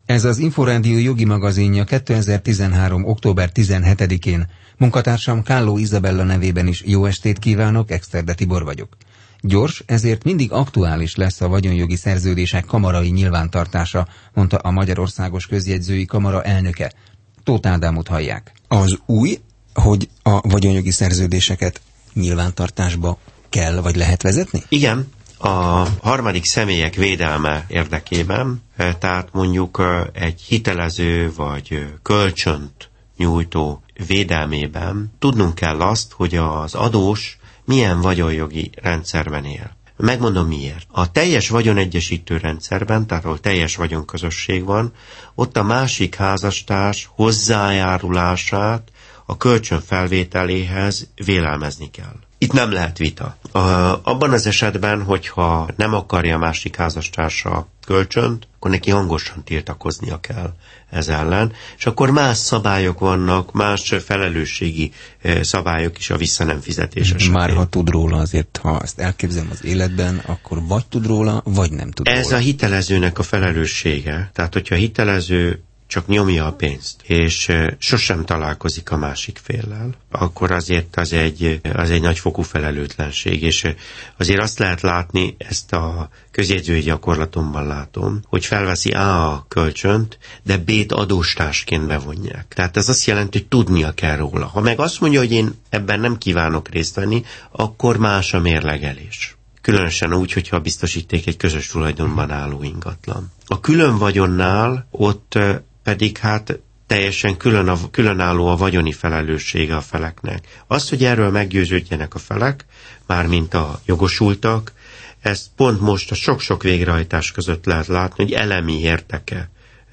Ez az Inforádió jogi magazinja 2013. október 17-én. Munkatársam Kálló Izabella nevében is jó estét kívánok, Exterde Tibor vagyok. Gyors, ezért mindig aktuális lesz a vagyonjogi szerződések kamarai nyilvántartása, mondta a Magyarországos Közjegyzői Kamara elnöke. Tóth Ádámot hallják. Az új, hogy a vagyonjogi szerződéseket nyilvántartásba kell vagy lehet vezetni? Igen. A harmadik személyek védelme érdekében, tehát mondjuk egy hitelező vagy kölcsönt nyújtó védelmében tudnunk kell azt, hogy az adós milyen vagyonjogi rendszerben él. Megmondom miért. A teljes vagyonegyesítő rendszerben, tehát ahol teljes vagyonközösség van, ott a másik házastárs hozzájárulását a kölcsön felvételéhez vélelmezni kell. Itt nem lehet vita. Abban az esetben, hogyha nem akarja a másik házastársa kölcsönt, akkor neki hangosan tiltakoznia kell ez ellen, és akkor más szabályok vannak, más felelősségi szabályok is a visszanem fizetés esetén. Már ha tud róla, azért, ha ezt elképzelem az életben, akkor vagy tud róla, vagy nem tud róla. Ez a hitelezőnek a felelőssége. Tehát, hogyha a hitelező csak nyomja a pénzt, és sosem találkozik a másik féllel, akkor azért az egy nagyfokú felelőtlenség, és azért azt lehet látni, ezt a közjegyzői gyakorlatomban látom, hogy felveszi A kölcsönt, de B-t adóstársként bevonják. Tehát ez azt jelenti, hogy tudnia kell róla. Ha meg azt mondja, hogy én ebben nem kívánok részt venni, akkor más a mérlegelés. Különösen úgy, hogyha a biztosíték egy közös tulajdonban álló ingatlan. A külön vagyonnál ott pedig hát teljesen különálló a vagyoni felelőssége a feleknek. Az, hogy erről meggyőződjenek a felek, mármint a jogosultak, ezt pont most a sok-sok végrehajtás között lehet látni, hogy elemi érdeke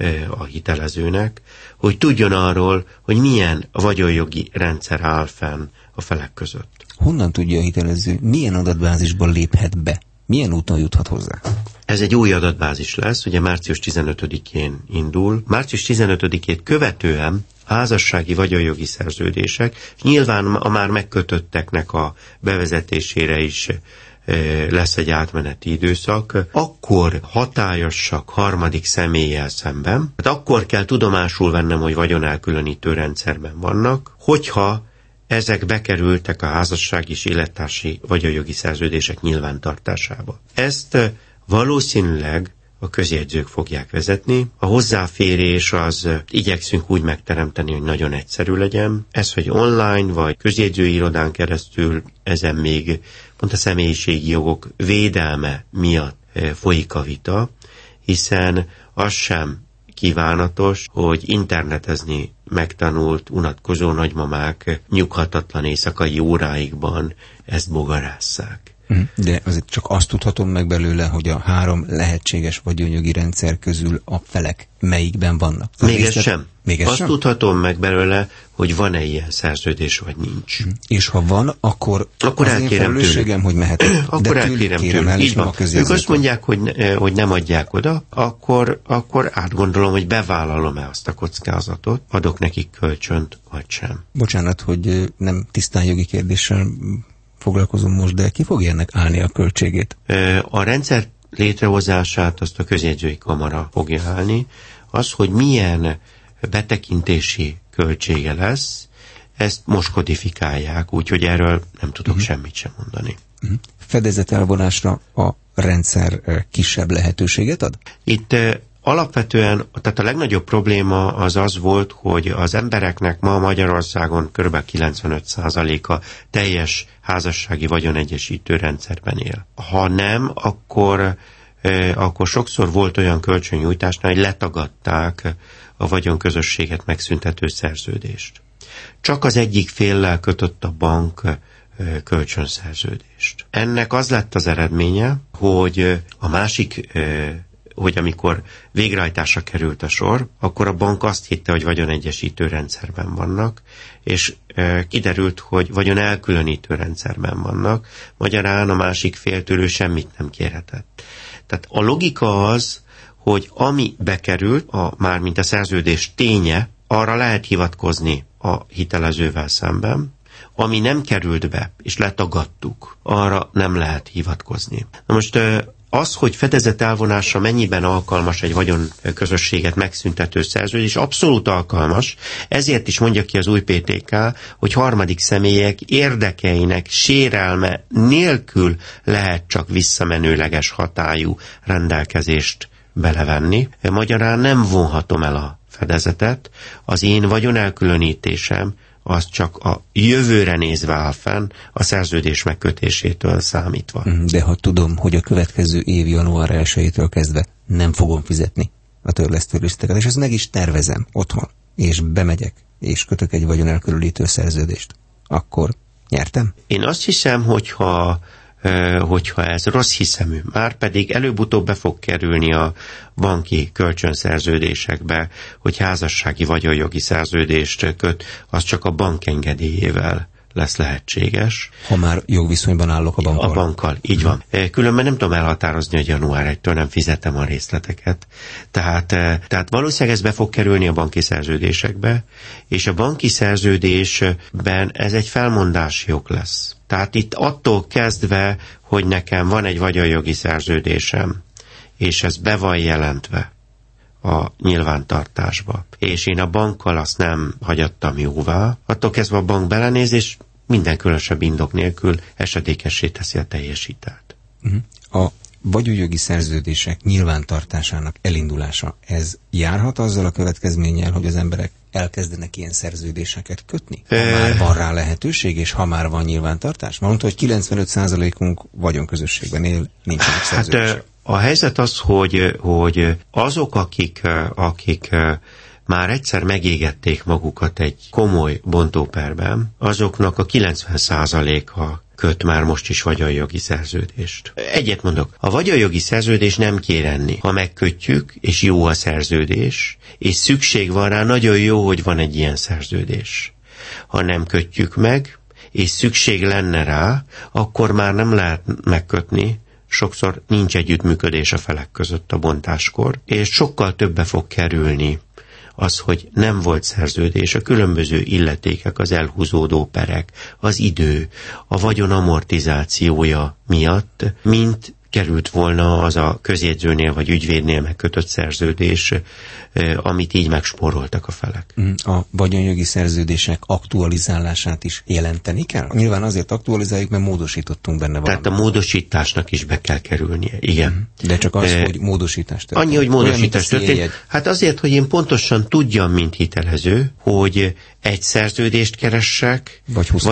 a hitelezőnek, hogy tudjon arról, hogy milyen vagyonjogi rendszer áll fenn a felek között. Honnan tudja a hitelező, milyen adatbázisban léphet be? Milyen úton juthat hozzá? Ez egy új adatbázis lesz, ugye március 15-én indul. Március 15-ét követően házassági vagyonjogi szerződések, és nyilván a már megkötötteknek a bevezetésére is lesz egy átmeneti időszak, akkor hatályosak harmadik személlyel szemben, hát akkor kell tudomásul vennem, hogy vagyonelkülönítő rendszerben vannak, hogyha ezek bekerültek a házasság és élettársi vagyonjogi szerződések nyilvántartásába. Ezt valószínűleg a közjegyzők fogják vezetni. A hozzáférés az igyekszünk úgy megteremteni, hogy nagyon egyszerű legyen. Ez, hogy online vagy közjegyzői irodán keresztül, ezen még pont a személyiségi jogok védelme miatt folyik a vita, hiszen az sem kívánatos, hogy internetezni megtanult, unatkozó nagymamák nyughatatlan éjszakai óráikban ezt bogarásszák. De azért csak azt tudhatom meg belőle, hogy a három lehetséges vagyonjogi rendszer közül a felek melyikben vannak. Még ez sem. Azt tudhatom meg belőle, hogy van-e ilyen szerződés, vagy nincs. És ha van, akkor elkérem tőlük, hogy mehetek. Akkor elkérem tőlük. Így van. Ők azt mondják, hogy nem adják oda, akkor átgondolom, hogy bevállalom-e azt a kockázatot, adok nekik kölcsönt, vagy sem. Bocsánat, hogy nem tisztán jogi kérdéssel foglalkozom most, de ki fogja ennek állni a költségét? A rendszer létrehozását azt a közjegyzői kamara fogja állni. Az, hogy milyen betekintési költsége lesz, ezt most kodifikálják, úgyhogy erről nem tudok semmit sem mondani. Fedezetelvonásra a rendszer kisebb lehetőséget ad? Itt alapvetően, tehát a legnagyobb probléma az volt, hogy az embereknek ma Magyarországon kb. 95%-a teljes házassági vagyonegyesítő rendszerben él. Ha nem, akkor sokszor volt olyan kölcsönnyújtásnál, hogy letagadták a vagyonközösséget megszüntető szerződést. Csak az egyik féllel kötött a bank kölcsönszerződést. Ennek az lett az eredménye, hogy a másik hogy amikor végrehajtásra került a sor, akkor a bank azt hitte, hogy vagyonegyesítő rendszerben vannak, és kiderült, hogy vagyon elkülönítő rendszerben vannak, magyarán a másik féltől semmit nem kérhetett. Tehát a logika az, hogy ami bekerült, mármint a szerződés ténye, arra lehet hivatkozni a hitelezővel szemben, ami nem került be, és letagadtuk, arra nem lehet hivatkozni. Na most az, hogy fedezet elvonásra mennyiben alkalmas egy vagyonközösséget megszüntető szerződés, abszolút alkalmas, ezért is mondja ki az új PTK, hogy harmadik személyek érdekeinek sérelme nélkül lehet csak visszamenőleges hatályú rendelkezést belevenni. Magyarán nem vonhatom el a fedezetet, az én vagyonelkülönítésem az csak a jövőre nézve áll fenn, a szerződés megkötésétől számítva. De ha tudom, hogy a következő év január 1-től kezdve nem fogom fizetni a törlesztőliszteket, és ezt meg is tervezem otthon, és bemegyek, és kötök egy vagyonelkülönítő szerződést, akkor nyertem? Én azt hiszem, hogyha ez rossz hiszemű, már pedig előbb-utóbb be fog kerülni a banki kölcsönszerződésekbe, hogy házassági vagyonjogi szerződést köt, az csak a bank engedélyével lesz lehetséges. Ha már jogviszonyban állok a bankkal. A bankkal, így van. Különben nem tudom elhatározni, hogy január 1-től nem fizetem a részleteket. Tehát valószínűleg ez be fog kerülni a banki szerződésekbe, és a banki szerződésben ez egy felmondási jog lesz. Tehát itt attól kezdve, hogy nekem van egy vagyonjogi szerződésem, és ez be van jelentve a nyilvántartásba, és én a bankkal azt nem hagyattam jóvá, attól kezdve a bank belenéz, és minden különösebb indok nélkül esedékessé teszi a teljesítelt. A vagyonjogi szerződések nyilvántartásának elindulása, ez járhat azzal a következménnyel, hogy az emberek elkezdenek ilyen szerződéseket kötni? Ha már van rá lehetőség, és ha már van nyilvántartás? Mondta, hogy 95%-unk vagyonközösségben él, nincsenek szerződések. A helyzet az, hogy azok, akik már egyszer megégették magukat egy komoly bontóperben, azoknak a 90%-a köt már most is vagyonjogi szerződést. Egyet mondok, a vagyonjogi szerződés nem kér enni. Ha megkötjük, és jó a szerződés, és szükség van rá, nagyon jó, hogy van egy ilyen szerződés. Ha nem kötjük meg, és szükség lenne rá, akkor már nem lehet megkötni, sokszor nincs együttműködés a felek között a bontáskor, és sokkal többe fog kerülni az, hogy nem volt szerződés, a különböző illetékek, az elhúzódó perek, az idő, a vagyon amortizációja miatt, mint került volna az a közjegyzőnél vagy ügyvédnél megkötött szerződés, amit így megspóroltak a felek. A vagyonjogi szerződések aktualizálását is jelenteni kell? Nyilván azért aktualizáljuk, mert módosítottunk benne valamit. Tehát a módosításnak is be kell kerülnie, igen. De csak az, hogy módosítás történt. Annyi, hogy módosítás történt. Hát azért, hogy én pontosan tudjam, mint hitelező, hogy egy szerződést keressek,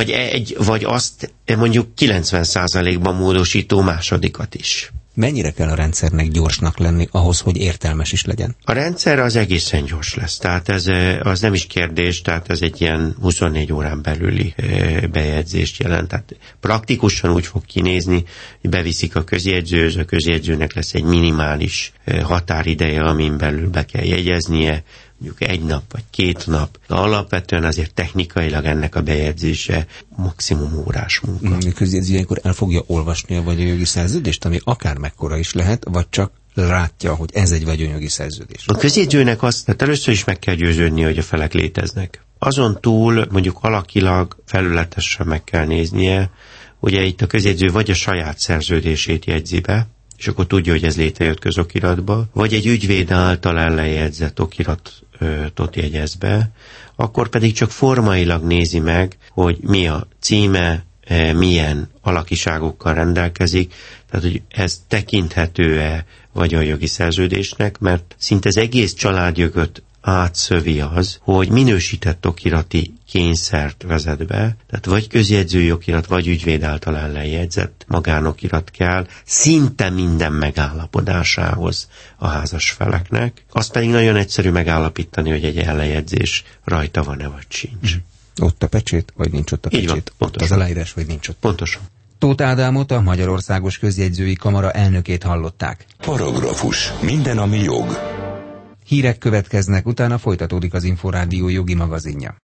vagy azt mondjuk 90%-ban módosító másodikat is. Mennyire kell a rendszernek gyorsnak lenni ahhoz, hogy értelmes is legyen? A rendszer az egészen gyors lesz, tehát ez az nem is kérdés, tehát ez egy ilyen 24 órán belüli bejegyzést jelent. Tehát praktikusan úgy fog kinézni, hogy beviszik a közjegyzőhöz, a közjegyzőnek lesz egy minimális határideje, amin belül be kell jegyeznie, mondjuk 1 nap vagy 2 nap. De alapvetően azért technikailag ennek a bejegyzése maximum órás munka. A közjegyző ilyenkor el fogja olvasni a vagyonjogi szerződést, ami akár mekkora is lehet, vagy csak látja, hogy ez egy vagyonjogi szerződés? A közjegyzőnek tehát először is meg kell győződni, hogy a felek léteznek. Azon túl mondjuk alakilag felületesen meg kell néznie, ugye itt a közjegyző vagy a saját szerződését jegyzi be, és akkor tudja, hogy ez létrejött közokiratba, vagy egy ügyvéd által ellenjegyzett okiratot jegyez be, akkor pedig csak formailag nézi meg, hogy mi a címe, milyen alakiságokkal rendelkezik, tehát hogy ez tekinthető-e vagyonjogi szerződésnek, mert szinte az egész családjogot átszövi az, hogy minősített okirati kényszert vezet be, tehát vagy közjegyzői okirat, vagy ügyvéd által ellenjegyzett magánokirat kell szinte minden megállapodásához a házas feleknek. Azt pedig nagyon egyszerű megállapítani, hogy egy ellenjegyzés rajta van-e, vagy sincs. Ott a pecsét, vagy nincs ott a pecsét? Így van, ott az aláírás, vagy nincs ott? Pontosan. Tóth Ádámot, a Magyarországos Közjegyzői Kamara elnökét hallották. Paragrafus. Minden, ami jog. Hírek következnek, utána folytatódik az Inforádió jogi magazinja.